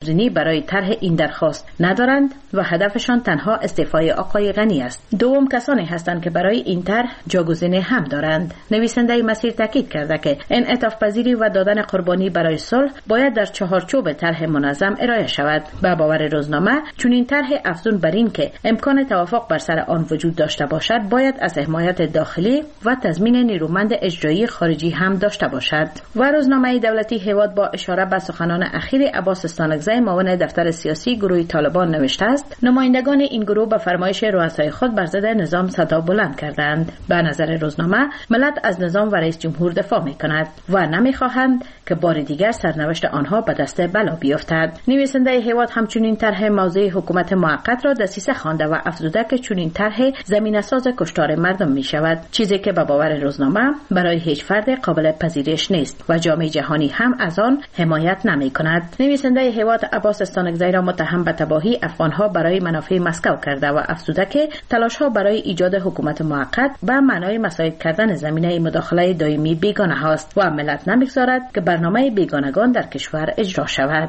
جاگزینی برای طرح این درخواست ندارند و هدفشان تنها استعفای آقای غنی است. دوم کسانی هستند که برای این طرح جاگزینی هم دارند. نویسنده مسیر تاکید کرده که انعطاف پذیری و دادن قربانی برای صلح باید در چهارچوب طرح منظم ارائه شود. به باور روزنامه چون این طرح افزون بر این که امکان توافق بر سر آن وجود داشته باشد باید از حمایت داخلی و تضمین نیرومند اجرایی خارجی هم داشته باشد. و روزنامه دولتی هیواد با اشاره به سخنان اخیر عباس استانکزی معاون دفتر سیاسی گروه طالبان نوشته است نمایندگان این گروه به فرمایش رؤسای خود بر ضد نظام صدا بلند کردند. به نظر روزنامه ملت از نظام و رئیس جمهور دفاع می‌کند و نمی‌خواهند که بار دیگر سرنوشت آنها به دست بلا بیفتد. نویسنده هیواد همچنین طرح موضع حکومت موقت را دسیسه خوانده و افزوده که چنین طرح زمینه‌ساز کشتار مردم می‌شود، چیزی که به باور روزنامه برای هیچ فرد قابل پذیرش نیست و جامعه جهانی هم از آن حمایت نمی‌کند. نویسنده هیواد عباس استانکزی را متهم به تباهی افغان‌ها برای منافع مسکو کرده و افزوده که تلاش‌ها برای ایجاد حکومت موقت به معنای مساعد کردن زمینه مداخله دائمی بیگانه است و ملت نمی‌گذارد که برنامه بیگانگان در کشور اجرا شود.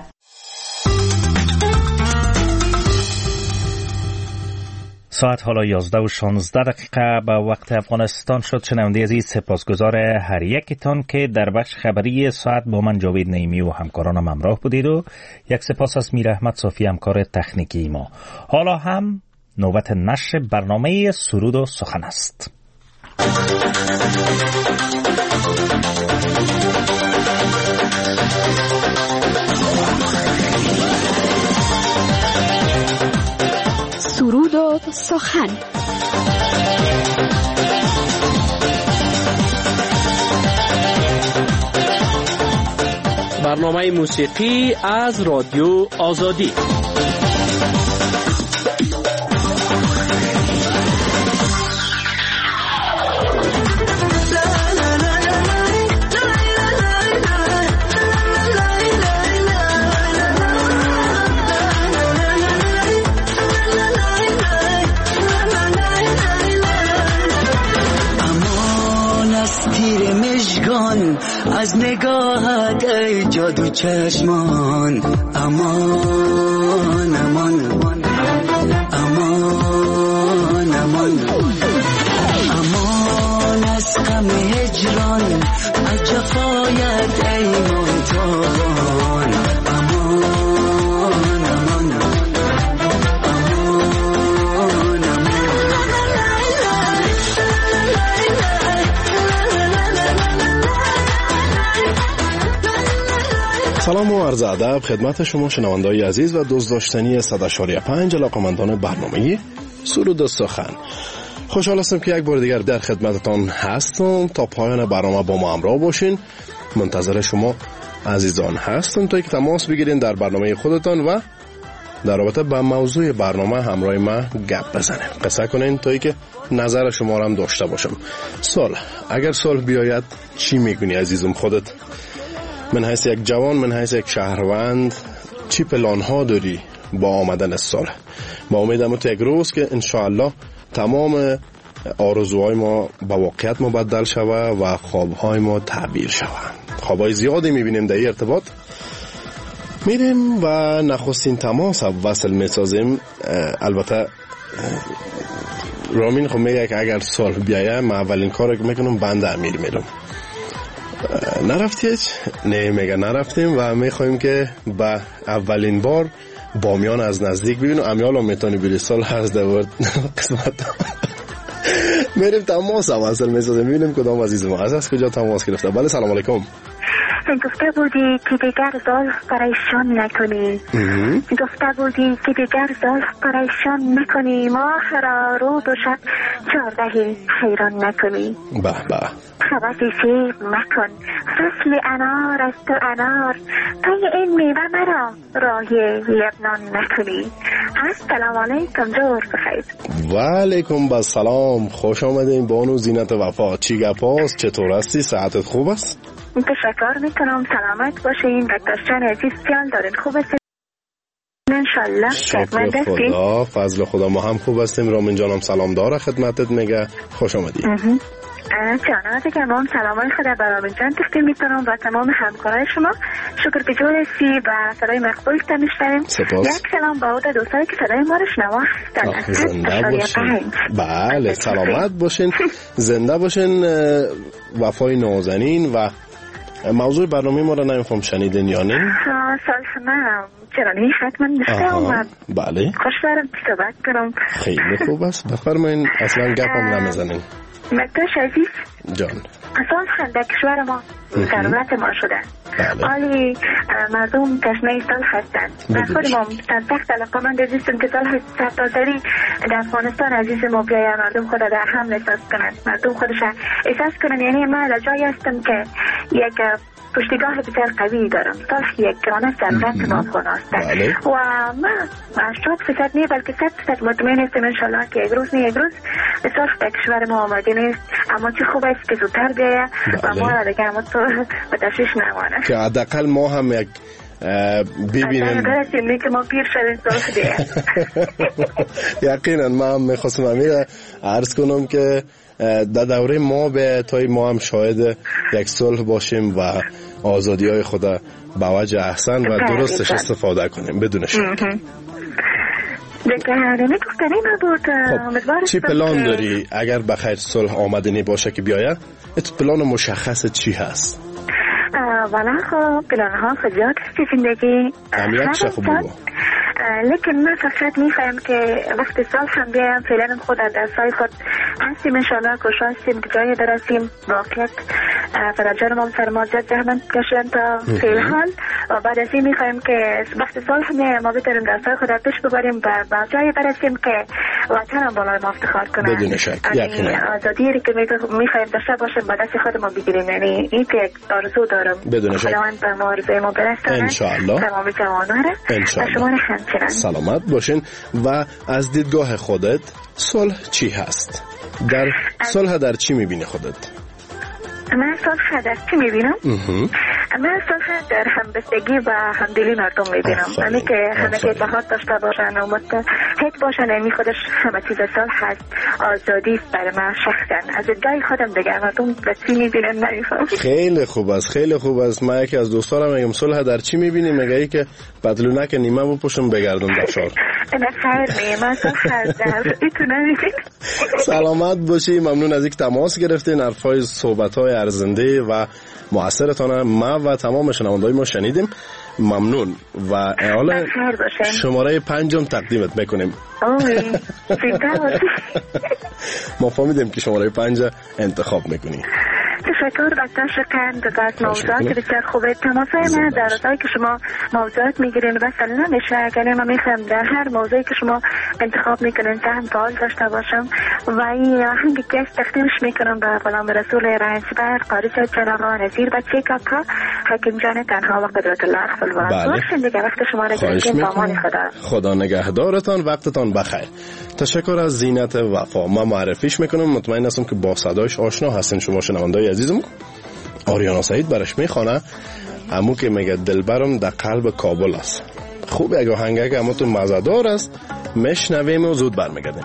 ساعت حالا 11:16 به وقت افغانستان شد. شنونده عزیز سپاسگزار هر یکتان که در بخش خبری ساعت با من جاوید نعیمی و همکارانم همراه بودید و یک سپاس از میر احمد صافی همکار تکنیکی ما. حالا هم نوبت نشر برنامه سرود و سخن است. سرود و سخن. برنامه موسیقی از رادیو آزادی. از نگاهت ای جادو چشمان، امان امان امان امان امان از غم هجران، از جفایت ای منتوان، امان امان سلام و عرض ادب خدمت شما شنوندگان عزیز و دوست داشتنی 100.5 علاقه‌مندان برنامه سرود و سخن. خوشحال هستم که یک بار دیگر در خدمتتان هستم. تا پایان برنامه با ما همراه باشین. منتظر شما عزیزان هستم تا که تماس بگیرین در برنامه خودتان و در رابطه با موضوع برنامه همراه ما گپ بزنین، قصه کنین تا که نظر شما را هم داشته باشم. اگر صلح بیاید چی میگونی عزیزم خودت؟ من حیث یک جوان، من حیث یک شهروند، چی پلان ها داری با آمدن صلح؟ با امیدم تو یک روز که انشاءالله تمام آرزوهای ما به واقعیت مبدل شوه و خوابهای ما تعبیر شوه. خوابهای زیادی میبینیم در این ارتباط. میریم و نخستین تماس وصل میسازیم. البته رامین خب میگه که اگر صلح بیایه من اولین کار که میکنم بنده امیر میرم. نرفتید؟ نه میگه نرفتیم و میخوایم که به اولین بار بامیان از نزدیک ببینیم. امیالا میتونی بری صلح از دورد قسمت میریم تماس وصل میسازیم ببینیم کدام عزیز ما از کجا تماس گرفته. بله سلام علیکم. گفته بودی که دیگر زلف برایشان نکنی، گفته بودی که دیگر زلف برایشان نکنی، ماه را رو دو شب 14 حیران نکنی. به به حوث سیب مکن، فصل انار از تو انار، پی این میوه مرا راهی لبنان نکنی. السلام علیکم، جور بخیر. و علیکم السلام، خوش آمدین بانو زینت وفا. چی گپاست؟ چطور هستی؟ صحتت خوب است؟ تشکر میکنم، سلامت باشین. دکترشان عزیز جان دارین خوب است انشالله؟ شکر خدا، فضل خدا ما هم خوب هستیم. رامین جانم سلام داره خدمتت میگه. خوش آمدی. جان دیگه ما سلامای خدا برای جان تقدیم می‌کنم و تمام همکارای شما. شکر به جای سی و صدای مقبول می‌شنویم. یک سلام به اون دوستایی که صدای ما رو شنوا هستن. زنده باشین. بله سلامت باشین. زنده باشین. وفای نازنین و موضوع برنامه ما رو نمی‌فهم شنیدین یا نه؟ سلام. چرا نه حتما نشدم. بله. خوشحالم صحبت کنم. خیلی خوب است. بفرمایید اصلا گپم نمیزنین. مکتاش عزیز جان اساساً در کشور ما ثروت ما شده. حالی مردم تشنه سال هستند و خود ما سخت علاقه‌مند عزیزم که سال سرتاسری در افغانستان عزیز ما بیاید مردم خود در هم احساس کنند، مردم خودش احساس کنند. یعنی من در جایی هستم که یک پشتیگاه بسیار قوی دارم. سال یک گرانه ثروت ما افغان هستند و من 80% نه بلکه 100% مطمئن هستم انشالله که یک روز نه یک روز سال در کشور ما آماده نیست، اما چه خوب است که زودتر بیاید و ما را دیگه همون تو به تشویش نمانه که حداقل ما هم یک ببینیم برسیم که ما پیر شدیم سال دیگه. یقینا ما هم میخواستم امیر عرض کنم که در دوره ما به تای ما هم شاهد یک صلح باشیم و آزادی های خود به وجه احسن و درستش استفاده کنیم بدون شک. خب چی پلان داری اگر بخیر صلح آمدنی باشه که بیاید؟ ات پلان مشخص چی هست؟ والا خب پلان ها خجات است زندگی امیت شخو بگو. لیکن من فقط میخوایم که وقت سال هم بیایم فعلا خود در سال خود هستیم انشاءالله کشا هستیم که جایی برسیم واقعیت فرجان ما فرمازت زحمت کشن تا فعلا و بعد از این میخوایم که وقت سال هم ما بتریم در سال خود پیش ببریم و جایی برسیم که وطن هم بالای ما افتخار کنن. بدون شک یقینا آزادی که میخوایم داشته باشیم با دست خود ما بگیریم. یعنی این که یک آرزو دارم بدون شک خداوند به ما آرزوی ما برسونه انشاءالله تمام جوانان و شما همچنان سلامت باشین. و از دیدگاه خودت صلح چی هست؟ در صلح در چی میبینی خودت؟ من صلح در چی میبینم؟ من صلح در همبستگی و همدلی مردم میبینم. یعنی که همه که اتحاد داشته باشن و متحد باشن. یعنی خودش همه چیز صلح هست. آزادی است برای من شخصا. از جای خودم دیگه مردم به چی میبینن نمیفهم. خیلی خوب است خیلی خوب است. من یکی از دوستانم میگم صلح در چی میبینی؟ میگه ای که بدلونک نیمه بپوشم بگردم در شهر. نه خیر من صلح در ایتو نمیبینم. سلامت باشی. ممنون از اینکه تماس گرفتین. حرفای صحبت‌های ارزنده و موثرتان ما و تمام شنوندگان ما شنیدیم. ممنون و حالا شماره 5 تقدیمت میکنیم. ما فهمیدیم که شماره 5 انتخاب میکنی. تشکر بسیار شکر از موضوعات بسیار خوبه. تماسای من در روزایی که شما موضوعات میگیرین وصل نمیشه. اگر من میخوام در هر موضوعی که شما انتخاب میکنین ذهن فعال داشته باشم و این آهنگ که تقدیمش میکنم به غلام رسول رنجبر قاری چراغا نظیر بچه کاکا حکیم جان تنها و قدرت الله اخفل باشین دیگه. وقت شما را گرفتیم با امان خدا نگهدارتان. وقتتان بخیر. تشکر از زینت وفا. ما معرفیش میکنم. مطمئن هستم که با صدایش آشنا هستین شما شنوندای عزیزم. آریانا سعید برش میخوانه همون که میگه دلبرم در قلب کابل است. خوب اگه آهنگه که همون تو مزدار است میشنویم و زود برمیگردیم.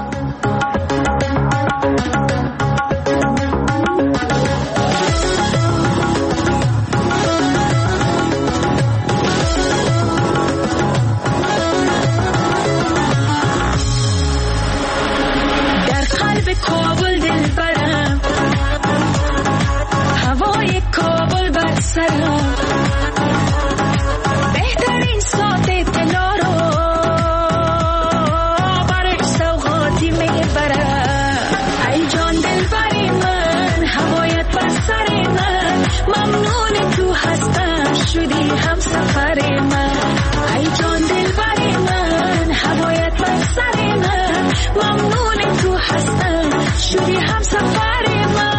بهترین ساعت اطلاع رو برای سوغاتی میبرم. ای جان دلبری من هوایت بر سر من ممنون تو هستم شدی هم سفر من. ای جان دلبری من هوایت بر سر من ممنون تو هستم شدی هم سفر من.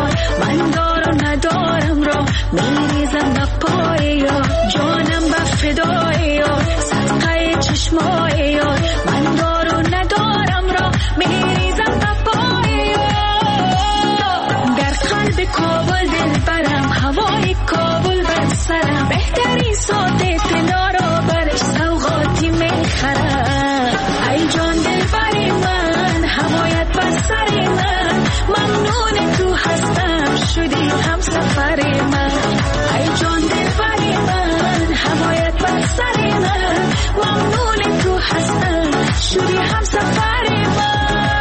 من دار و ندارم را میریزم به پای یار. جانم به ممنون تو هستم شدی هم سفر من ای جان دلبر من حمایت بر سر من ممنون تو هستم شدی هم سفر من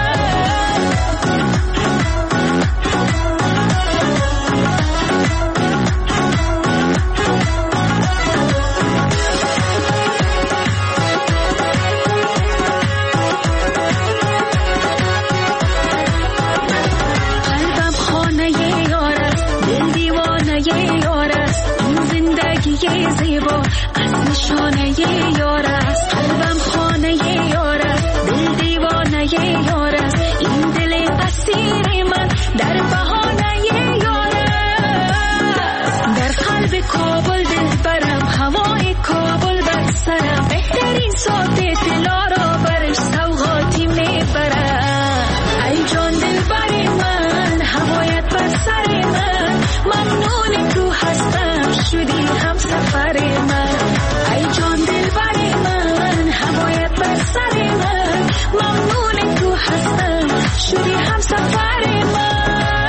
زیبا از نشانه یار است قلبم خانه یار است دل دیوانه یار است این دل اسیر من در بهانه یار است در قلب کابل دل برم هوای کابل بر سرم بهترین صوت دلارا برش سوغاتی میبرم ای جان دل بر من هوایت بر سر من ممنون تو هستم شدی هم سفر من ای جان دل بر من حمایت بر سر من ممنون تو هستم شدی هم سفر من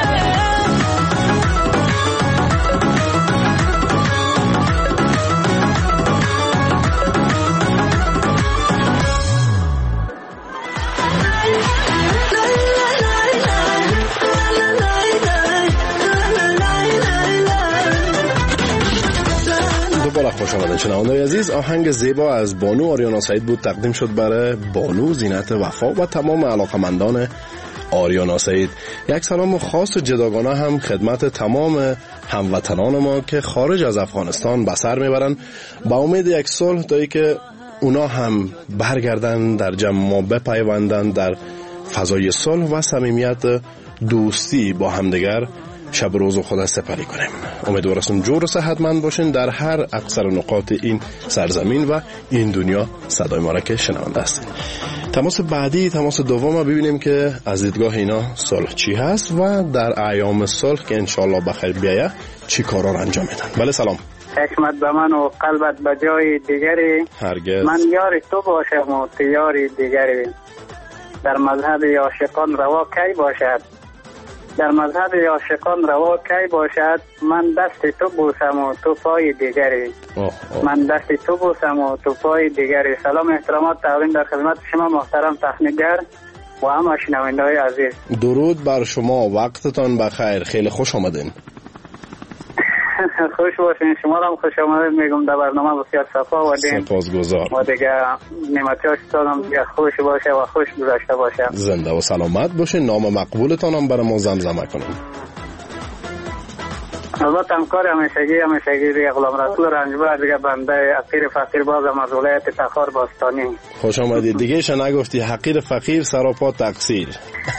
خوش آمدید شنوندگان عزیز. آهنگ زیبا از بانو آریانا سعید بود تقدیم شد برای بانو زینت وفا و تمام علاقمندان آریانا سعید. یک سلام خاص و جداگانه هم خدمت تمام هموطنان ما که خارج از افغانستان به سر میبرن با امید یک صلح تا ای که اونا هم برگردن در جمع ما بپیوندن در فضای صلح و صمیمیت دوستی با همدیگر شب و روز خود سپری کنیم. امیدوارم جور و صحتمند باشین در هر اقصر نقاط این سرزمین و این دنیا صدای ما را که شنونده هستید. تماس بعدی، تماس دوم ببینیم که از دیدگاه اینا صلح چی هست و در ایام صلح که انشالله بخیر بیایه چی کارا را انجام میدن. بله سلام. چشمت به من و قلبت به جای دیگری هرگز من یار تو باشم و تو یاری دیگری در مذهب عاشقان روا کی باشد در مذهب عاشقان روا کی باشد من دست تو بوسم و تو پای دیگری من دست تو بوسم و تو پای دیگری. سلام احترامات تقدیم در خدمت شما محترم تخنیکگر و همه شنونده‌های عزیز. درود بر شما، وقتتان بخیر، خیلی خوش آمدین. خوش باشین، شما را هم خوش آمدید میگم در برنامه بسیار صفا و دین. سپاسگزار. و دیگه نعمتیاش هم دیگه خوش باشه و خوش گذشته باشه. زنده و سلامت باشین. نام مقبولتان هم برای ما زمزمه کنیم. البته همکار همیشگی دیگه غلام رسول رنجبر دیگه بنده حقیر فقیر بازم از ولایت تخار باستانی. خوش آمدید. دیگه شو نگفتی حقیر فقیر سراپا تقصیر.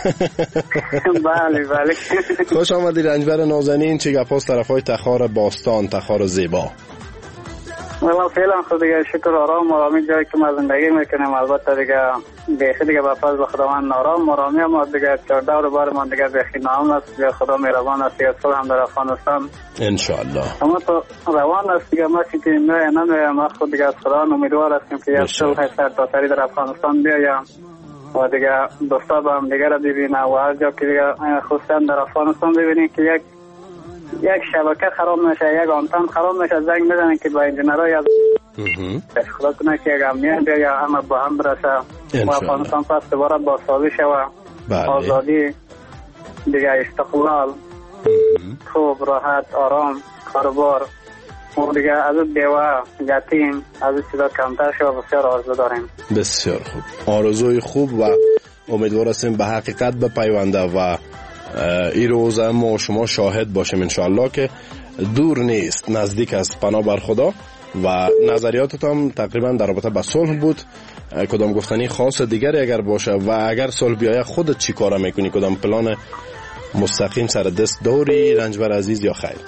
بله بله. خوش آمدید رنجبر نازنین. چه گپاس طرفای تخار باستان، تخار زیبا؟ والله فعلا خود دیگه شکر آرام آرامی جایی که ما زندگی میکنیم. البته دیگه بیخی دیگه با فضل خداوند آرام آرامی ما دیگه 14 رو بار ما دیگه بیخی نام است دیگه خدا مهربان است دیگه صلح هم در افغانستان انشاءالله اما تو روان است دیگه. ما که نمیایم ما خود دیگه از خدا امیدوار هستیم که یک صلح سرتاسری در افغانستان بیایم و دیگه دوستا با هم دیگه را ببینه و هر جا که دیگه خصوصا در افغانستان ببینیم که یک شبکه خراب نشه، یک آنتن خراب نشه، زنگ بزنن که با انجینرهای از خدا کنه که یک امنیت بیا یا همه با هم برسه و افغانستان پس دوباره با سازی شوه. آزادی دیگه، استقلال، خوب، راحت، آرام، کاربار و دیگه از دیوه یتیم از چیزا کمتر شوه. بسیار آرزو داریم. بسیار خوب، آرزوی خوب و امیدوار هستیم به حقیقت بپیونده و این روز ما شما شاهد باشیم انشاءالله که دور نیست، نزدیک است. پناه بر خدا. و نظریاتت هم تقریبا در رابطه با صلح بود. کدام گفتنی خاص دیگری اگر باشه و اگر صلح بیایه خودت چی کارا میکنی؟ کدام پلان مستقیم سر دست داری رنجبر عزیز یا خیر؟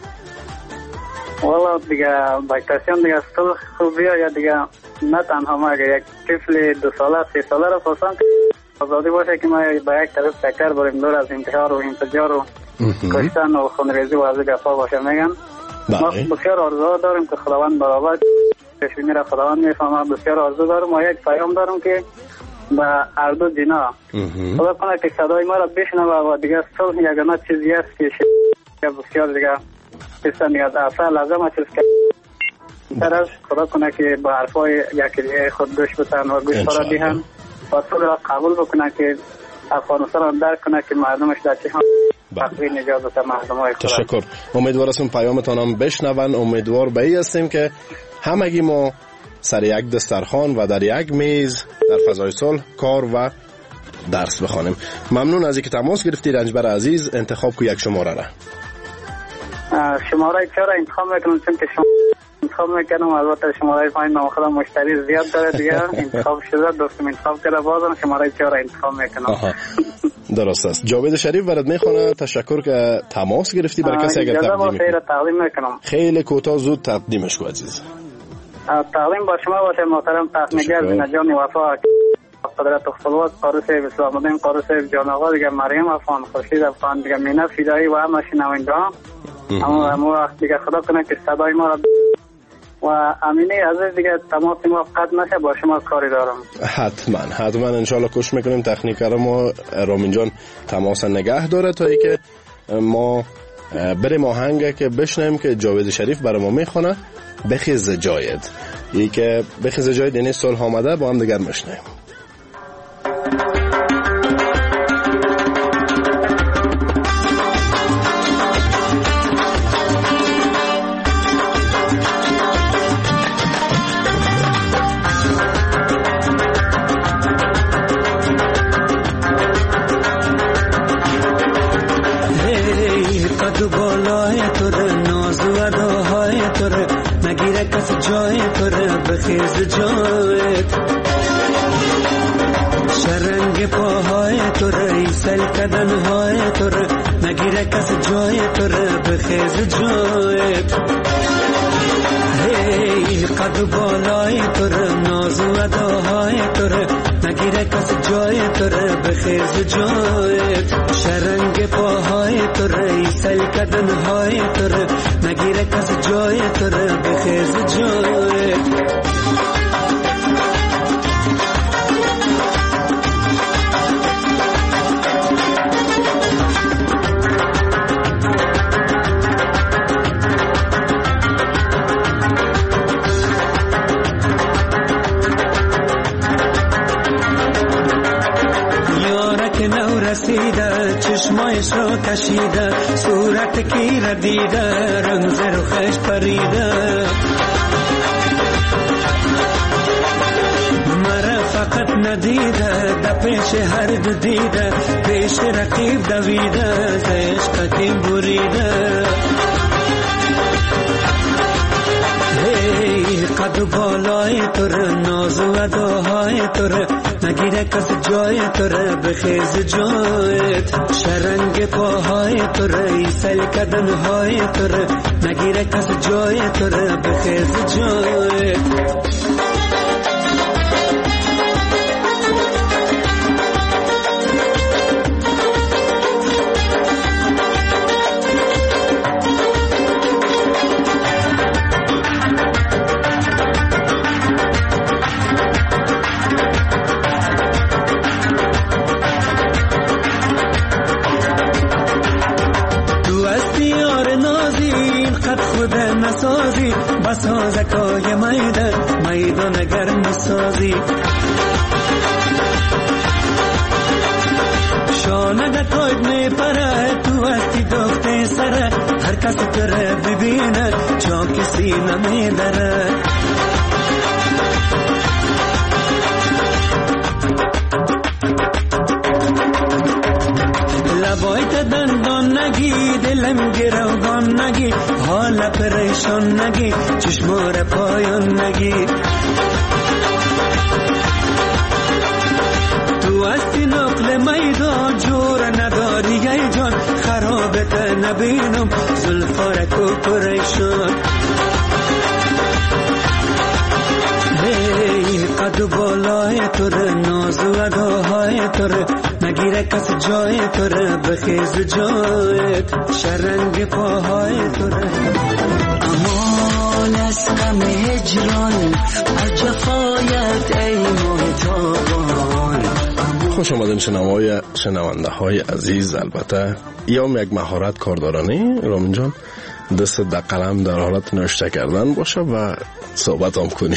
والا دیگه باکتاسیون دیگه صلح خوبی یا دیگه نه تنها ما اگر یک طفل 2 ساله 3 ساله رو پسند آزادی باشه که ما با یک طرف تکر بریم دور از انتحار و انفجار و کشتن و خونریزی و از گفا باشه. میگن ما بسیار آرزو داریم که خداوند برابر پیشبینی را خداوند میفهمه. بسیار آرزو دارم و یک پیام دارم که و هر دو جنا خدا کنه که صدای ما را بشنوه و دیگه صلح یگانه چیزی است که بسیار دیگه دیگه اصلا لازم است که طرف خدا کنه که با حرفای یکی دیگه خود گوش بتن و گوش فرا دیهن و صلح را قبول بکنه که افغانستان را درک کنه که مردمش در چه هم تقوی نجات بده مردمای خدا. تشکر. امیدوار هستم پیامتان هم بشنون. امیدوار به این هستیم که همگی ما سر یک دسترخوان و در یک میز در فضای صلح کار و درس بخوانیم. ممنون از اینکه تماس گرفتید. رنجبر عزیز انتخاب کو یک شماره را. شماره 4 انتخاب میکنم چون که شما انتخاب میکنم البته شماره 5 نام خودم مشتری زیاد داره دیگه انتخاب شده دوستم انتخاب کرده بازم شماره 4 انتخاب میکنم. درست است. جاوید شریف برات میخونه. تشکر که تماس گرفتی. برای کسی اگر تقدیم میکنم خیلی کوتاه زود تقدیمش کو عزیز. تقدیم با شما باشه محترم تخنیگر زنجان وفا قدرت خلوت قاری صاحب اسلام الدین قاری صاحب جان آقا دیگه مریم افغان خورشید افغان دیگه مینا فدایی و همه شنوندگان اما دیگه خدا کنه که صدای ما را و امینه عزیز دیگه تماس ما قطع نشه با شما کاری دارم. حتما انشالله کوشش میکنیم تکنیکر ما رامین جان تماس نگه داره تا ای که ما بریم آهنگ که بشنیم که جاوید شریف برای ما میخونه بخیز جاید. ای که بخیز جاید یعنی صلح آمده با هم دیگر میشنیم. بخیز جایت شرنگ پاهای تو ریسل کدنهای تو نگیره کس جای تو بخیز جایت هی قد بالای تو ناز و اداهای تو نگیره کس جای تو بخیز جایت شرنگ پاهای تو ریسل کدنهای تو نگیره کس جای تو بخیز جایت چشمایش رو کشیده صورت کی را دیده رنگ زرخش پریده مرا فقط ندیده در پیش هر دو دیده پیش رقیب دویده زشق کی بریده هی قد بالای تو ناز و اداهای تو نگیره کس جای تو بخیز جایت شرنگ پاهای تو ریسل کدنهای تو نگیره کس جای تو بخیز جایت بسازکای میدان گرم سازی شانه دکاید میپره تو هستی دخته سره هر کس تره ببینه چون کسی نمیدره لبایت دندان نگی دلم گروگان نگی حال پریشان نگی چشمار پایان نگی تو هستی نقل میدان جور نداری ای جان خرابت نبینم زلفارک و پریشان قد بالای تو ناز و اداهای تو نگیره کس جای تو بخیز جایت شرنگ پاهای تو امان از غم هجران از جفایت ای محتابان خوش آمدین شنونده های عزیز. البته یا یک مهارت کاردارانه رامین جان، دست در قلم در حالت نوشته کردن باشه و صحبت هم کنی.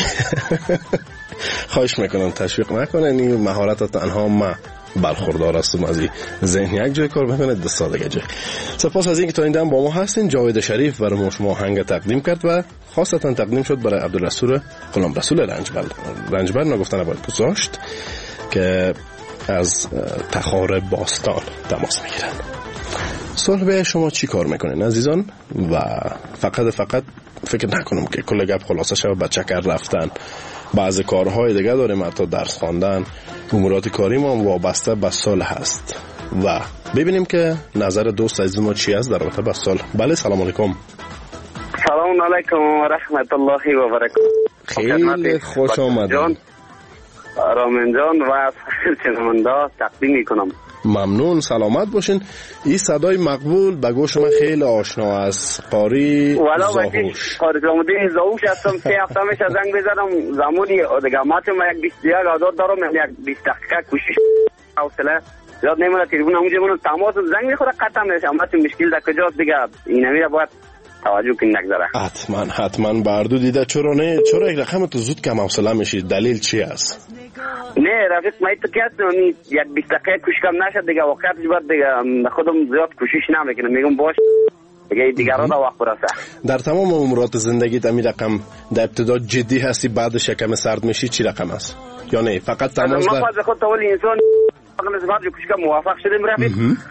خواهش میکنم تشویق نکنین، این مهارت تنها ما برخوردار هستم از این ذهن یک جای کار میکنه دستا دیگه جای. سپاس از اینکه تا این دم با ما هستین. جاوید شریف برای شما آهنگ تقدیم کرد و خاصتا تقدیم شد برای عبدالرسول غلام رسول رنجبر نگفتن باید پوزاشت که از تخار باستان تماس میگیرن. صلح به شما چی کار میکنین عزیزان؟ و فقط فکر نکنم که کل گپ خلاصه شد به چکر رفتن. بعض کارهای دیگه داریم، حتی درس خواندن، امورات کاری ما وابسته به صلح هست و ببینیم که نظر دوست عزیز ما چی است در رابطه با صلح. بله سلام علیکم. سلام علیکم و رحمت الله و برکاته. خیلی خوش آمدید رامین جان و شنونده تقدیم میکنم. ممنون، سلامت باشین. این صدای مقبول به گوش من خیلی آشنا است. قاری زاهوش. قاری زاهوش هستم. 3 هفته میشه زنگ بزنم زمانی دیگه ماتم یک 21 عادت دارم، یک 20 دقیقه کوشش حوصله زیاد نمیره. تلفن همونجا منو تماس زنگ میخوره قطع میشه. ماتم مشکل در کجاست دیگه این میره باید توجه کنی نگذره. حتما بردو دیده چرا نه؟ چرا یک رقم تو زود کم حوصله میشی؟ دلیل چی است؟ نه رفیق ما تو کس یک 20 دقیقه کوشش کم نشد دیگه وقتش بعد دیگه خودم زیاد کوشش نمیکنم. میگم باش دیگه دیگران را وقت برسه. در تمام امورات زندگیت این رقم در ابتدا جدی هستی بعدش یکم سرد میشی چی رقم است؟ یا نه فقط تماس ما خود خود اول انسان مثلا کوشش کم موفق شدیم رفیق.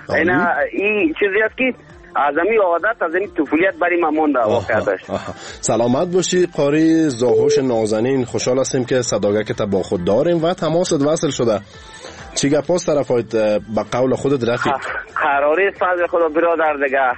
این چیزی است که از این عادت از این طفولیت برای ما مونده واقعا. سلامت باشی قاری زاهوش نازنین. خوشحال هستیم که صداقت تا با خود داریم و تماست وصل شده. چی گپاست طرفایت به قول خودت رفیق؟ قراری فضل خدا برادر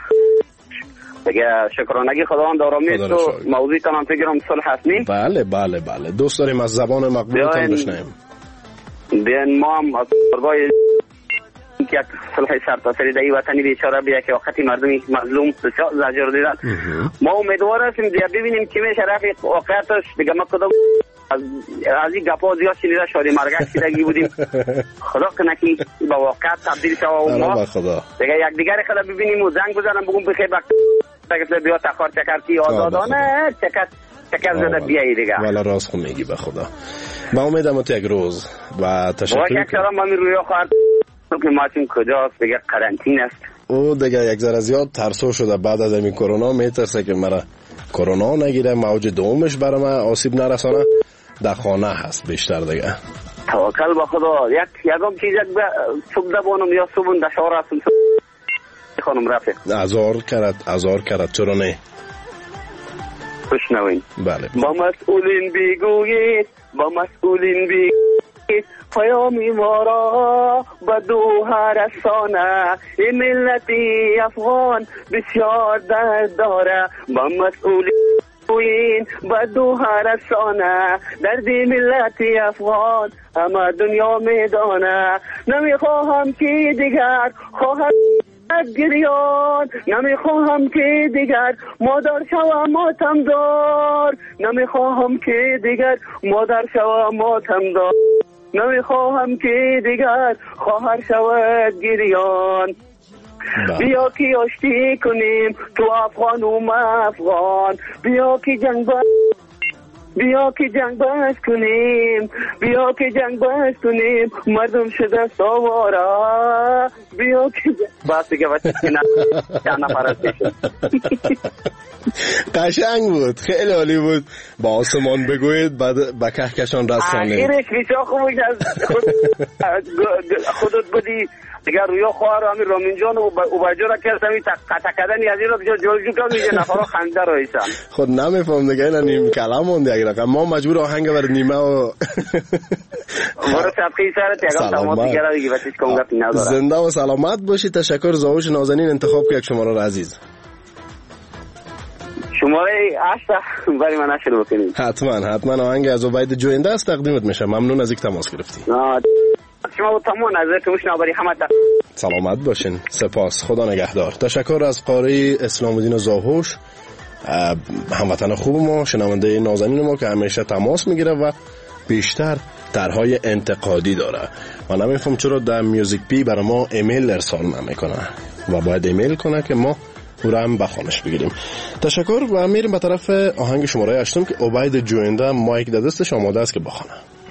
دیگه شکرانگی خداوند آرامی تو موضوع تمام فکرم صلح هستیم. بله دوست داریم از زبان مقبولتان بشنویم. بیان ما هم از برگای که یک صلح سرتاسری در این وطنی بیچاره بیا که وقتی مردمی مظلوم زجر دیدن. ما امیدوار هستیم دیگه ببینیم چی میشه رفیق. واقعیتش دیگه ما کدام از این گپا زیاد شنیده شادی مرگش شدگی بودیم. خدا کنه که با واقعیت تبدیل شوه و ما دیگه یک دیگر خدا ببینیم و زنگ بزنم بگم بخیر بخیر بیا تخار چکرتی آزادانه چکر زده بیایی دیگه. والا راست خون میگی به خدا. با امیدم تو یک روز و تشکر میکنم. یک سلام من رویا خواهد که ماتیم کجاست دیگه قرنطینه است. او دیگه یک ذره زیاد ترسو شده بعد از این کرونا. میترسه که مرا کرونا نگیره، موج دومش برای من آسیب نرسانه. در خانه هست بیشتر دیگه. توکل به خدا. یکم چیز صبح دبانم یا صبح در شهر هستم خانم رفیق. ازار کرد چرا نه؟ بشنوین. بله. با مسئولین بگویید پیامی ما را به دوها رسانه. این ملتی افغان بسیار درد داره. با مسئولین به دوها رسانه. دردی ملتی افغان همه دنیا میدانه. نمیخواهم که دیگر خواهد گریان، نمیخواهم که دیگر مادر شوم ماتمدار. نمیخواهم که دیگر مادر شوم ماتمدار. نمیخواهم که دیگر خواهر شود گریان. بیا که آشتی کنیم تو افغان و ما افغان. بیا که جنگ بس کنیم مردم شده سوارا. بیا که بس دیگه بچه نه نفرستیشون. قشنگ بود، خیلی عالی بود. با آسمان بگوید بعد به کهکشان رسانید. آخرش بیچا خوب از خودت بودی دیگه رویا خواهر همین رامین جان و بجورا کردم این تکدنی از این رو جلجو کم میگه نفرها خنده رو ایسان. خود نمیفهم دیگه اینا نیم کلام مونده اگر رقم ما مجبور آهنگ بر نیمه و برو سبخی سرت یکم تماس دیگه دیگه بچیش کم گفتی نداره. زنده و سلامت باشی. تشکر زاهوش نازنین. انتخاب که یک شماره رو عزیز شماره 8 برای من نشد بکنید. حتما آهنگ از عبید جوینده است تقدیمت میشه. ممنون از اینکه تماس گرفتی. شما تمام نظر که مشنواری همه سلامت باشین. سپاس، خدا نگهدار. تشکر از قاری اسلام الدین زاهوش هموطن خوب ما، شنونده نازنین ما که همیشه تماس میگیره و بیشتر طرحهای انتقادی داره و نمیفهم چرا در میوزیک پی برای ما ایمیل ارسال نمیکنه و باید ایمیل کنه که ما او را هم بخوانش بگیریم. تشکر و میریم به طرف آهنگ شماره 8 که عبید جوینده مایک در دستش آماده است که بخونه.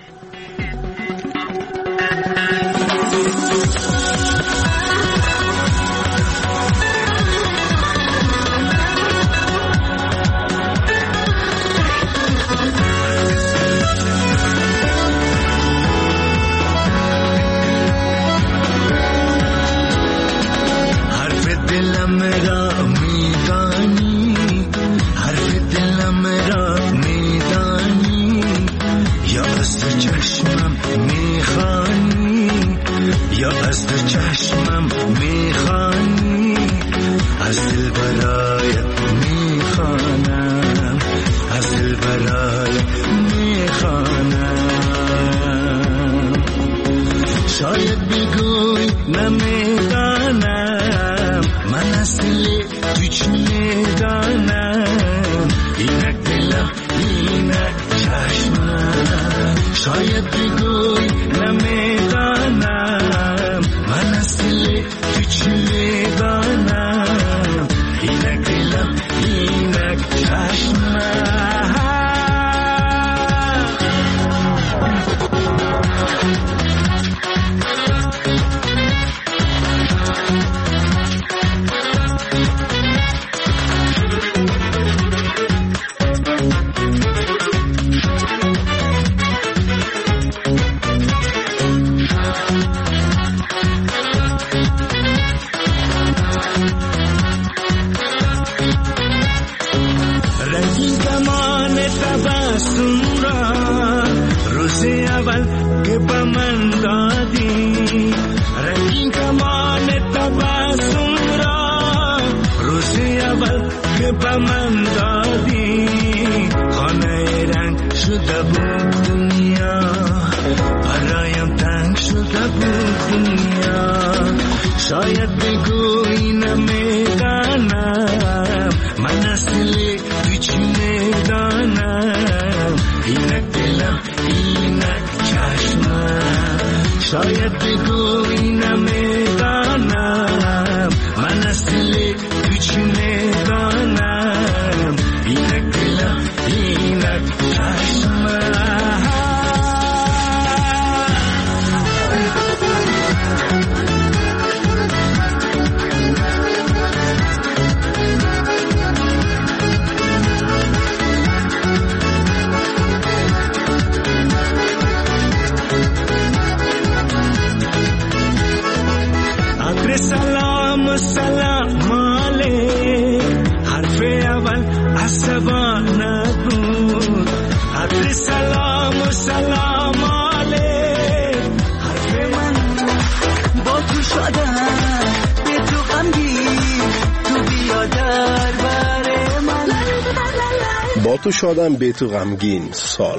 با تو شادم به تو غمگین سال.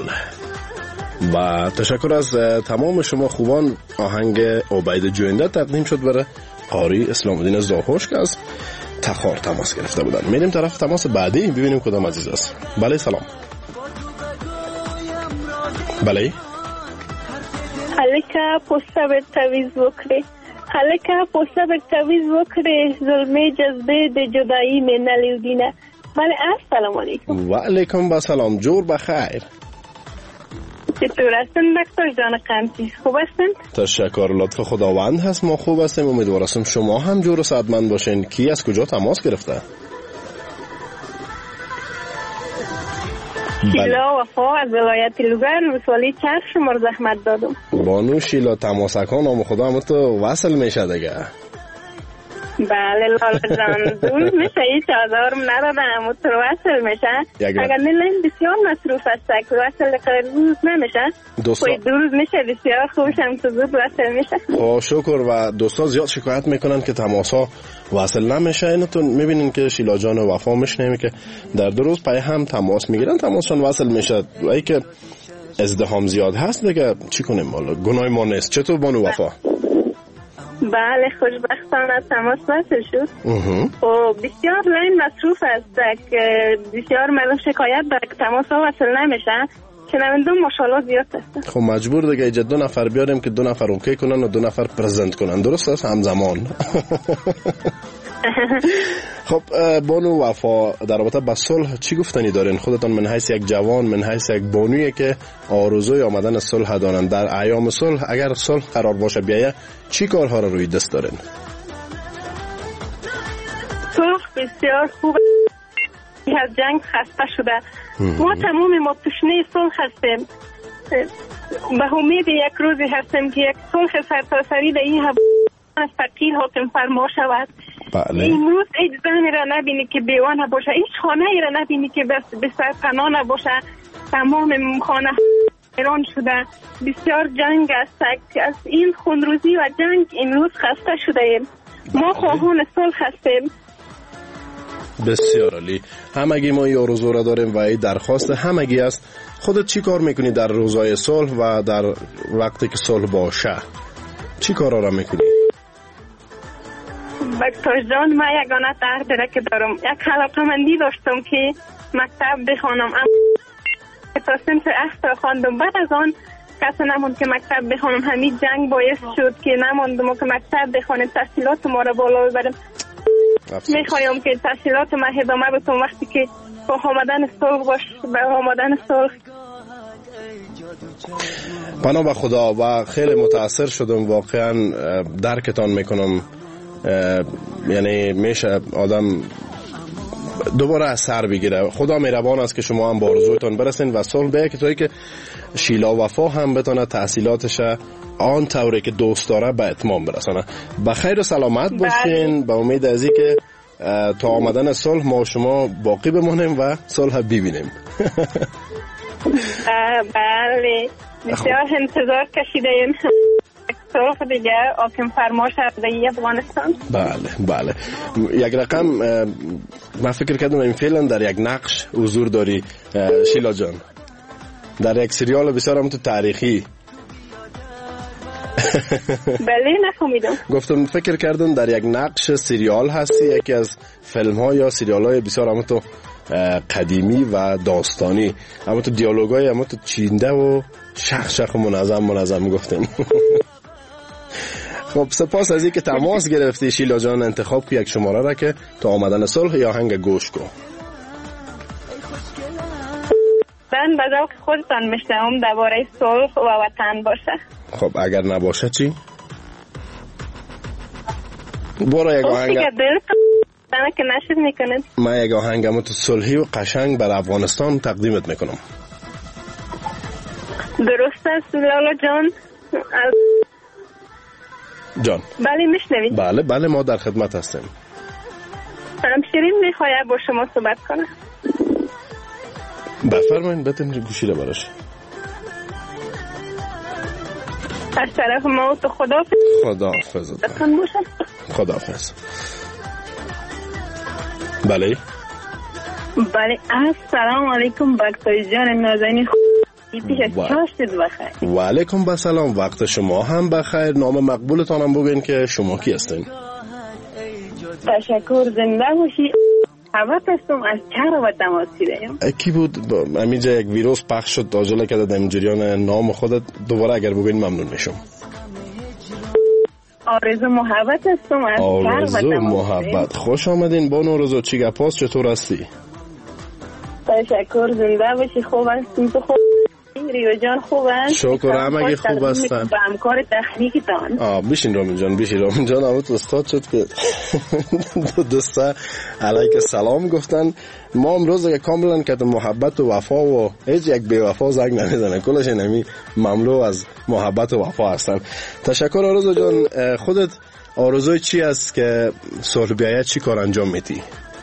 و تشکر از تمام شما خوبان. آهنگ عبید جوینده تقدیم شد برای قاری اسلام الدین زاهوش که از تخار تماس گرفته بودن. میریم طرف تماس بعدی ببینیم کدام عزیز است. بله سلام. بله هلکه پوسته به تویز وکری، هلکه پوسته به تویز وکری، ظلمه جذبه د جدایی می نلیودینه. بله السلام علیکم. و علیکم با سلام. جور بخیر. چطور هستن دکتر جان قمچی؟ خوب هستن؟ تشکر، لطف خداوند هست، ما خوب هستیم. امیدوارم شما هم جور و سعادتمند باشین. کی از کجا تماس گرفته؟ شیلا وفا از ولایت لوگر ولسوالی چرخ شما زحمت دادم. بانو شیلا تماسکان نام خدا هم تو وصل میشه دیگه. بله لالا جان دور میشه، هیچ آزارم ندادم تو وصل میشه. اگر نیلین بسیار مصروف است که وصل روز نمیشه، کوی دو روز میشه بسیار خوشم تو زود وصل میشه. خب شکر. و دوستا زیاد شکایت میکنن که تماسا وصل نمیشه. اینو تو میبینین که شیلا جان وفا میشنه که در 2 روز پای هم تماس میگیرن، تماسشون وصل میشه. و ای که ازدحام زیاد هست دیگه چی کنیم، والا گناه ما نیست. چطور بانو وفا؟ بله خوشبختانه تماس وصل شد. و بسیار لین مصروف است که بسیار مردم شکایت داره که تماس وصل نمیشه. شنونده ماشاءالله زیاد هستن. خب مجبور دیگه ایجاد 2 نفر بیاریم که 2 نفر اوکی کنن و 2 نفر پرزنت کنن، درست است همزمان. خب بانو وفا، در رابطه با صلح چی گفتنی دارین خودتان من حیث یک جوان، من حیث یک بانویی که آرزوی آمدن صلح دارن؟ در ایام صلح اگر صلح قرار باشه بیایه چی کارها رو روی دست دارین؟ صلح بسیار خوب از جنگ خسته شده. ما تمام ما تشنه صلح هستیم. به امید یک روزی هستیم که یک صلح سرتاسری در این ثقیل حاکم فرما شود. بله. امروز هیچ زنی را نبینی که بیوانه باشه، هیچ خانه ای را نبینی که به سرپناه نباشه. تمام خانه ایران شده. بسیار جنگ است. از این خونروزی و جنگ امروز خسته شده ایم. ما خواهان صلح هستیم. بسیار عالی. همگی ما این آرزو را داریم و این درخواست همگی است. خودت چی کار میکنی در روزهای صلح و در وقتی که صلح باشه؟ چی کارا را میکنی؟ بکتاش جان، من یگانه تقدیره که دارم. یک علاقه‌مندی داشتم که مکتب بخوانم، تا صنف اخت خواندم. بعد از آن کسی نموند که مکتب بخوانم. همین جنگ باعث شد که نموندم که مکتب بخوانم، تحصیلات ما را بالا ببرم. میخوایم که تحصیلات ما ادامه بدم وقتی که با آمدن صلح باش، با آمدن صلح. پناه به خدا و خیلی متاثر شدم، واقعا درکتان میکنم. یعنی میشه آدم دوباره از سر بگیره. خدا مهربان است که شما هم با آرزویتان برسین و صلح بیه که توی که شیلا وفا هم بتونه تحصیلاتش آن طوری که دوست داره به اتمام برسانه. به خیر و سلامت باشین. به امید از که تا آمدن صلح ما شما باقی بمونیم و صلح ببینیم. بله، بسیار انتظار کشیدیم صلح دیگه حاکم فرما شد در افغانستان. بله. یک رقم من فکر کردم این فعلا در یک نقش حضور داری شیلا جان، در یک سریال بسیار هم تو تاریخی. بله نفهمیدم. گفتم فکر کردم در یک نقش سریال هستی، یکی از فیلم ها یا سریال های بسیار هم تو قدیمی و داستانی، اما تو دیالوگ های اما تو چینده و شخ منظم گفتیم. خب سپاس از اینکه تماس گرفتی شیلا جان. انتخاب که یک شماره را که تا آمدن صلح یا آهنگ گوش کو. من به ذوق خودتان میشنوم درباره صلح و وطن باشه. خب اگر نباشه چی؟ برو یک آهنگ که نشد میکنید. من یک آهنگمو تو صلحی و قشنگ بر افغانستان تقدیمت میکنم. درست است لالا جان. جان بله میشنوید؟ بله ما در خدمت هستیم. شیرین میخواید با شما صحبت کنم. بفرمایید، بتون گوشی رو براش. از طرف ما تو خداحافظ. خداحافظ. بله السلام علیکم بکتای جان نازنین. و علیکم بسلام، وقت شما هم بخیر. نام مقبولتان هم بگین که شما کی هستین؟ تشکر، زنده باشی. حوات هستم از چهر و تماس گیریم. کی بود؟ همینجا یک ویروس پخش شد داجله که در جریان نام خودت دوباره اگر بگین ممنون میشم. آرزو محبت هستم از چهر و تماس گیریم. خوش آمدین بانو آرزو. چی گپاست؟ چطور هستی؟ تشکر، زنده باشی. خوب هستیم تو؟ خوب ریو جان خوب هست؟ شکر، همگی خوب هستن. با همکار تخنیکی تان بشین رامین جان همون استاد شد که دوستا علیک سلام گفتن. ما امروز که کاملا که محبت و وفا و هیچ یک بی وفا زنگ نمیزنه، کلش نمی مملو از محبت و وفا هستن. تشکر آرزو جان. خودت آرزوی چی است که صلح بیاید چی کار انجام میدی؟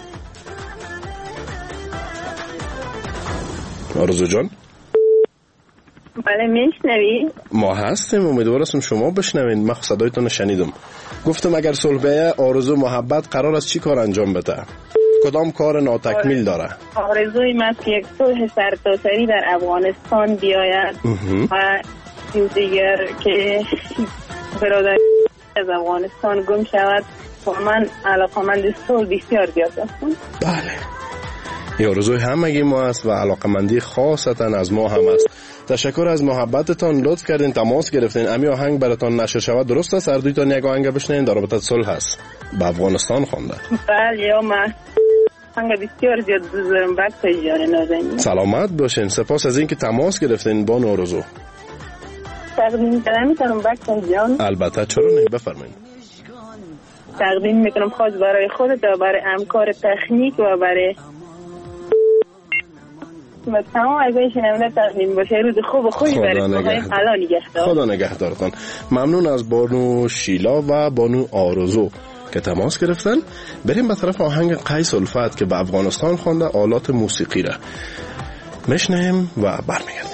آرزو جان بله میشنوی؟ ما هستیم، امیدوارم شما بشنوین. من صدایتون شنیدم. گفتم اگر صلح بیاید آرزو محبت قرار است چی کار انجام بده؟ کدام کار ناتکمیل داره؟ آرزوی من که یک صلح سرتاسری در افغانستان بیاید و دیگر که برادر از افغانستان گم شود و من علاقمند صلح بسیار زیاد هستم. بله، این آرزوی همگی ما است و علاقمندی خاصتا از ما هم است. تشکر از محبتتان، لطف کردین تماس گرفتین. امی آهنگ براتون نشر شود، درست است؟ هر دویتان یک آهنگ بشنین در رابطه صلح هست، به افغانستان خوانده. بله من آهنگ بسیار زیاد دوست دارم. وقت جان نازنین سلامت باشین. سپاس از اینکه تماس گرفتین. با نوروزو تقدیم میکنم وقت جان. البته چرا نه، بفرمایید. تقدیم میکنم خاص برای خودت و برای همکار تکنیک و برای تمام اعضای شنونده تقدیم باشه. روز خوب و خوشی برای خدا نگهدارتان. ممنون از بانو شیلا و بانو آرزو که تماس گرفتن. بریم به طرف آهنگ قیس الفت که به افغانستان خوانده آلات موسیقی را میشنیم و برمیگردیم.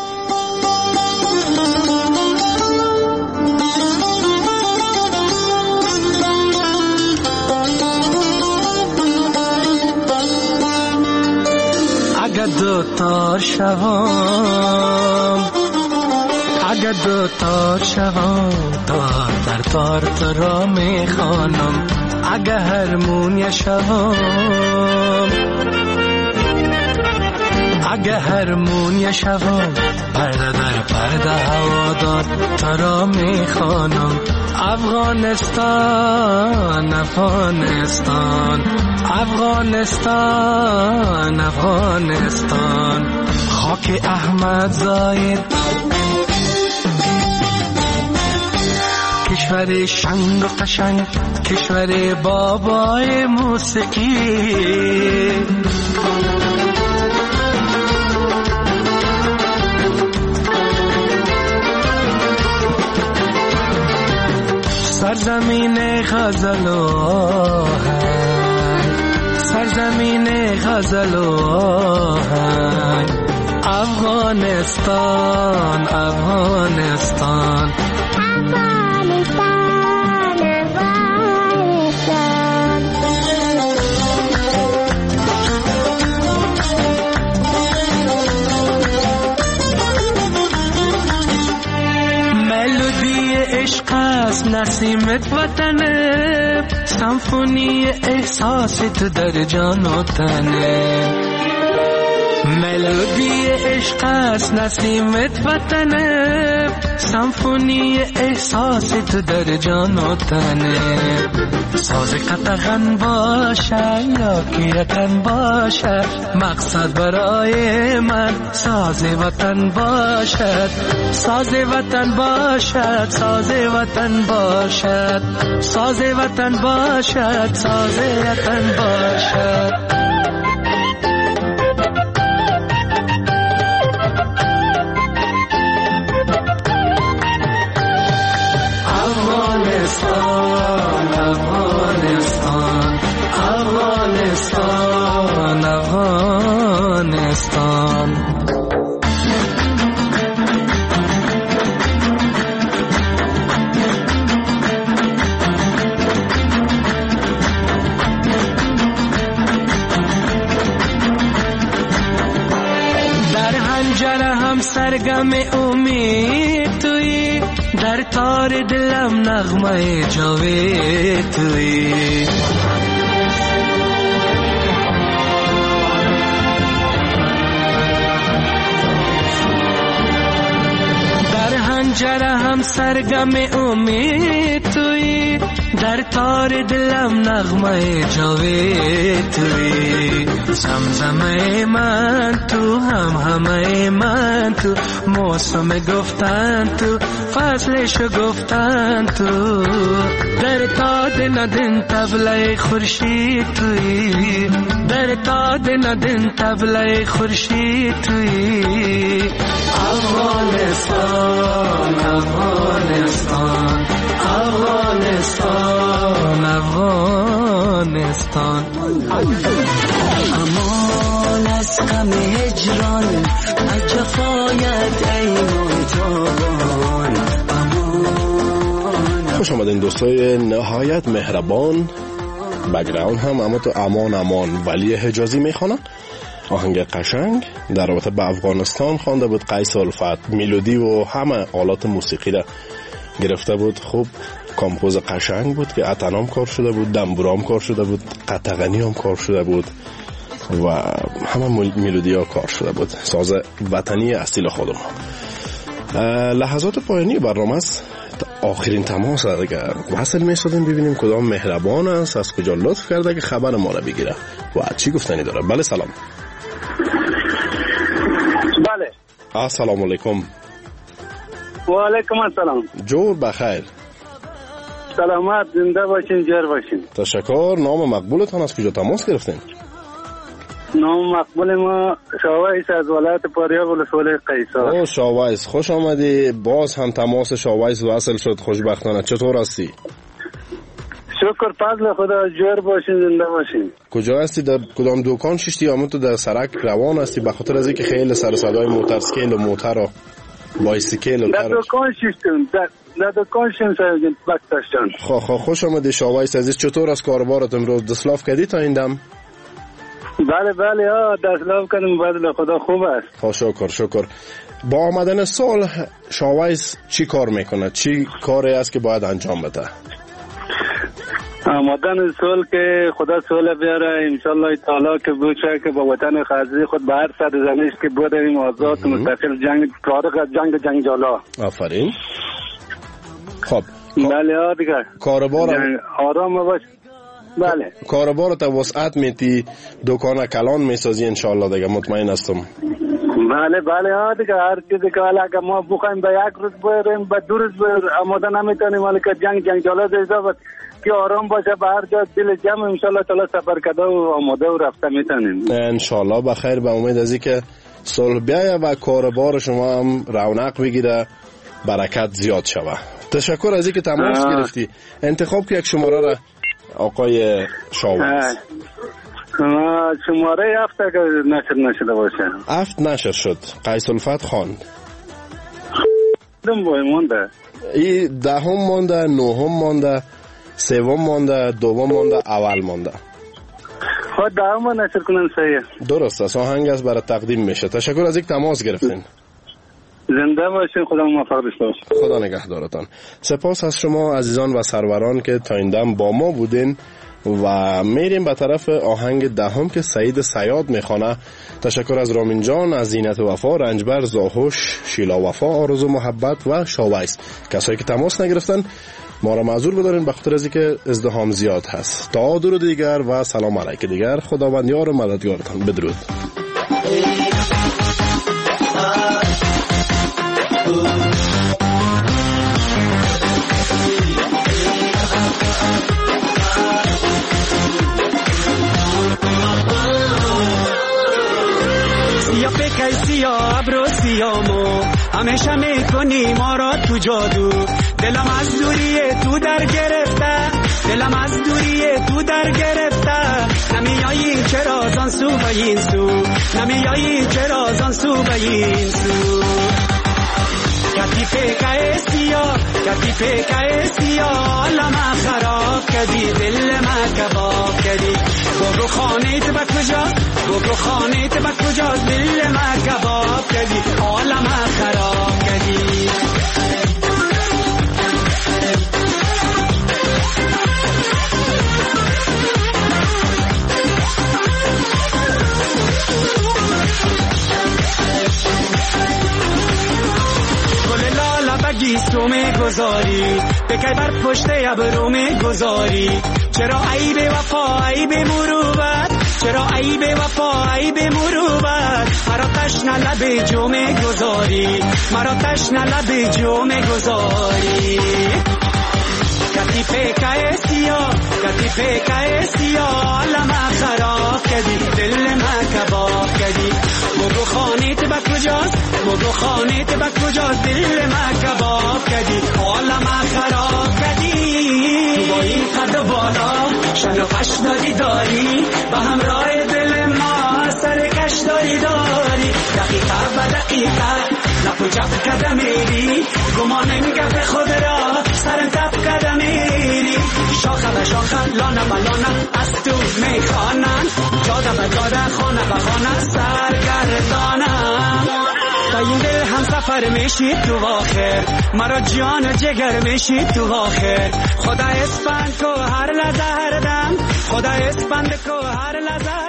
اگر دو تار شوام، اگر دو تار شوام، تار در تار تو را میخوانم. اگر هرمونی شوام، اگر هرمونی شوام، پرده در پرده هوادار تو را میخوانم. افغانستان افغانستان افغانستان افغانستان، خاک احمد زاید، کشور شنگ و قشنگ، کشور بابای موسیقی. سرزمین غزل و آهنگ، سرزمین غزل و آهنگ، افغانستان افغانستان نسیمت وطنه، سمفونی احساست در جان و تنه. ملودی عشق است نسیمت وطنه، سمفونی احساست در جان و تنه. ساز قطغن باشه یا کیرکن باشه، مقصد برای من ساز وطن باشد. ساز وطن باشد، ساز وطن باشد، ساز وطن باشد، ساز وطن باشد. Afghanistan, Afghanistan, Afghanistan. در حنجره هم سرگم امید تویی، در تار دلم نغمه جاوید تویی. در حنجره هم سرگم امید تویی، در تار دلم نغمه جاوید تویی. زمزمه من تو، هم همه من تو، موسم گفتن تو، فصلشو گفتن تو. در تاد ندن طبله خورشید تویی، در تاد ندن طبله خورشید تویی. افغانستان افغانستان افغانستان افغانستان. امان از غم هجران، از جفایت ای محتابان. خوش آمدین دوستای نهایت مهربان. بگراون هم اما تو امان امان ولی حجازی میخوانم. آهنگ قشنگ در رابطه با افغانستان خوانده بود قیس الفت. ملودی و همه آلات موسیقی را گرفته بود. خوب کامپوز قشنگ بود که اتنام کار شده بود، دنبورام کار شده بود، قطغنی هم کار شده بود و همه ملودی ها کار شده بود، ساز وطنی اصیل خودم. لحظات پایانی برنامه است، آخرین تماس دیگه وصل می‌شدیم ببینیم کدام مهربان است، از کجا لطف کرده که خبر ما رو بگیره و چی گفتنی داره. بله سلام. بله السلام علیکم. و علیکم السلام. جور بخیر. سلامت، زنده باشین، جر باشین. تشکر. نام مقبولتان از کجا تماس گرفتین؟ نام مقبول ما شاویس از ولایت پاریاب ولسوالی قیصر. او شاویس، خوش آمدی. باز هم تماس شاویس وصل شد خوشبختانه. چطور هستی؟ شکر فضل خدا، جور باشین، زنده باشین. کجا هستی؟ در کدام دکان ششتی؟ یا تو در سرک روان هستی؟ به خاطر از اینکه خیلی سر صدای موتورسیکل و موتر و بایسیکل و در دکان ششتم، در دکان شمسایگین بکتشتن. خوش آمدی شاویس عزیز. چطور از کاربارت امروز؟ دستلاف کردی تا این دم؟ بله دستلاف کردم، فضل خدا خوب است. شکر. با آمدن سال شاویس چی کار میکنه؟ چی کاری است که باید انجام بده؟ آمدن سال که خدا سال بیاره انشالله تعالی که بوشه که با وطن خازی خود به هر سرزمینش که بودیم آزاد مستقل، جنگ فارغ از جنگ جالا. آفرین. خب بله دیگه کاربار آرام باش. بله کاربار تا وسعت میتی، دکان کلان میسازی انشالله دیگه، مطمئن هستم. بله دیگه هر چیزی که اگه ما بخوایم به یک روز بریم به دو روز آماده نمیتونیم، ولی که جنگ جالا دیزا که آرام باشه به هر جا دل جمع انشالله تعالی سفر کده و آماده و رفته میتونیم انشالله. بخیر، به امید از اینکه صلح بیایه و کاربار شما هم رونق بگیره، برکت زیاد شوه. تشکر از اینکه تماس گرفتی. انتخاب که یک شماره را آقای شاویس. شماره 7 که نشر نشده باشه. 7 نشر شد. قیس الفت خواند. دم بای مونده. ای 10 مونده، 9 مونده، 3 مونده، 2 مونده، اول مونده. خود 10 نشر کنن صحیح. درست است. آهنگ از برای تقدیم میشه. تشکر از اینکه تماس گرفتین. زنده باشین، خدا موفق باشه. خدا نگهدارتان. سپاس از شما عزیزان و سروران که تا این دم با ما بودین و میریم به طرف آهنگ دهم که سعید صیاد میخوانه. تشکر از رامین جان، از زینت وفا، رنجبر، زاهوش، شیلا وفا، آرزو محبت و شاویس. کسایی که تماس نگرفتن ما را معذور بدارین به خاطر از اینکه ازدحام زیاد هست. تا درود دیگر و سلام علیک دیگر. خداوند یار و مددگارتان. بدرود. سیاه پکای سیاه ابرو سیامو همیشه میکنی ما را تو جادو. دلم از دوری تو در گرفته، دلم از دوری تو در گرفته. نمیایی چرا زان سو به این سو، نمیایی چرا زان سو به این سو. کتی پکای سیاه لما خراب کردی، دل ما کباب کردی. بگو خانیت با کجاست، بگو خانیت با کجاست، دل ما کباب کردی، حال ما خراب کردی. تو میگذاری بکی بر پشت ابرو میگذاری. چرا عیب وفا عیب مروت، چرا عیب وفا عیب مروت. مرا تشنه لب جو میگذاری، مرا تشنه لب جو میگذاری. کتی پکای سیاه لما خراب کردی، دل ما کباب کردی. بگو خانیت با کجاست، بگو خانیت با کجاست، دل ما کباب کردی، حال ما خراب کردی. تو با این قد بالا شن و قشداری داری، با همراه دل ما سر کشداری داری. دقیقه به دقیقه لپ و جب کده میری، گمانم گفت خود را سر تب کده میری. شاخه به شاخه لانه به لانه از تو میخوانن، جاده به جاده خانه به خانه سرگردانم. با این دل هم سفر میشی تو آخر، مرا جان جگر میشی تو آخر. خدا اسپند کو هر لحظه هر دم، خدا اسپند کو هر لحظه